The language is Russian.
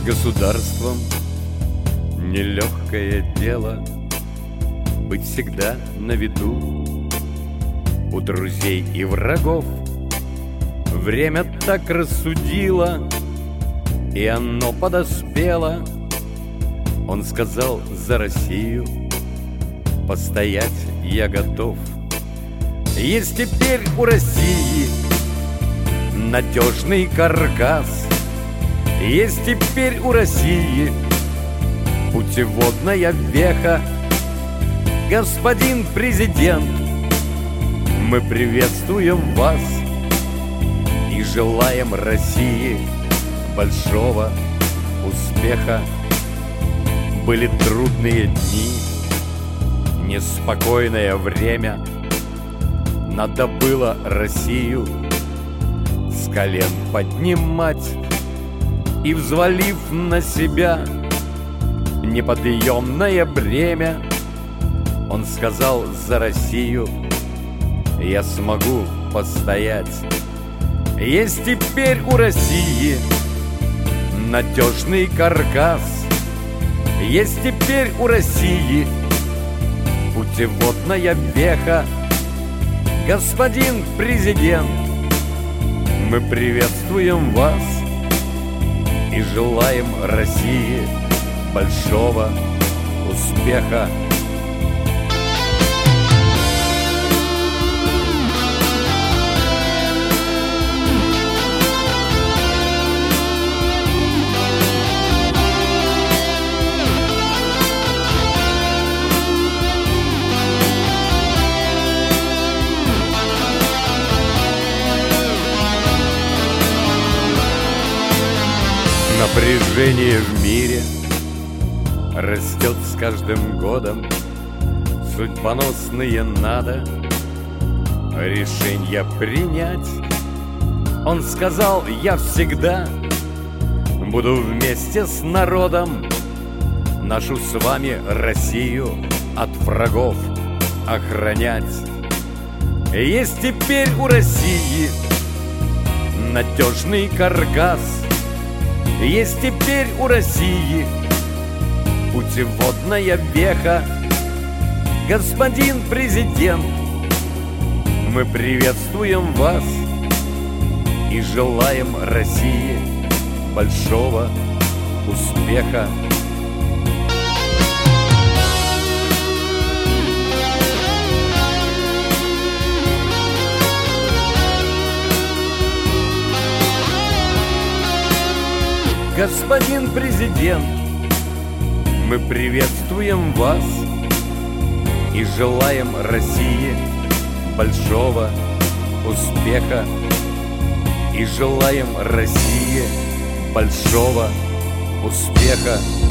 государством нелегкое дело быть всегда на виду у друзей и врагов. Время так рассудило, и оно подоспело. Он сказал: за Россию постоять я готов. Есть теперь у России надежный каркас, есть теперь у России путеводная веха. Господин президент, мы приветствуем вас и желаем России большого успеха. Были трудные дни, неспокойное время. Надо было Россию с колен поднимать, и, взвалив на себя неподъемное бремя, он сказал: за Россию я смогу постоять. Есть теперь у России надежный каркас, есть теперь у России путеводная веха. Господин президент, мы приветствуем вас и желаем России большого успеха. Напряжение в мире растет с каждым годом. Судьбоносные надо решения принять. Он сказал: я всегда буду вместе с народом нашу с вами Россию от врагов охранять. Есть теперь у России надежный каркас, есть теперь у России путеводная веха. Господин президент, мы приветствуем вас и желаем России большого успеха. Господин президент, мы приветствуем вас и желаем России большого успеха. И желаем России большого успеха.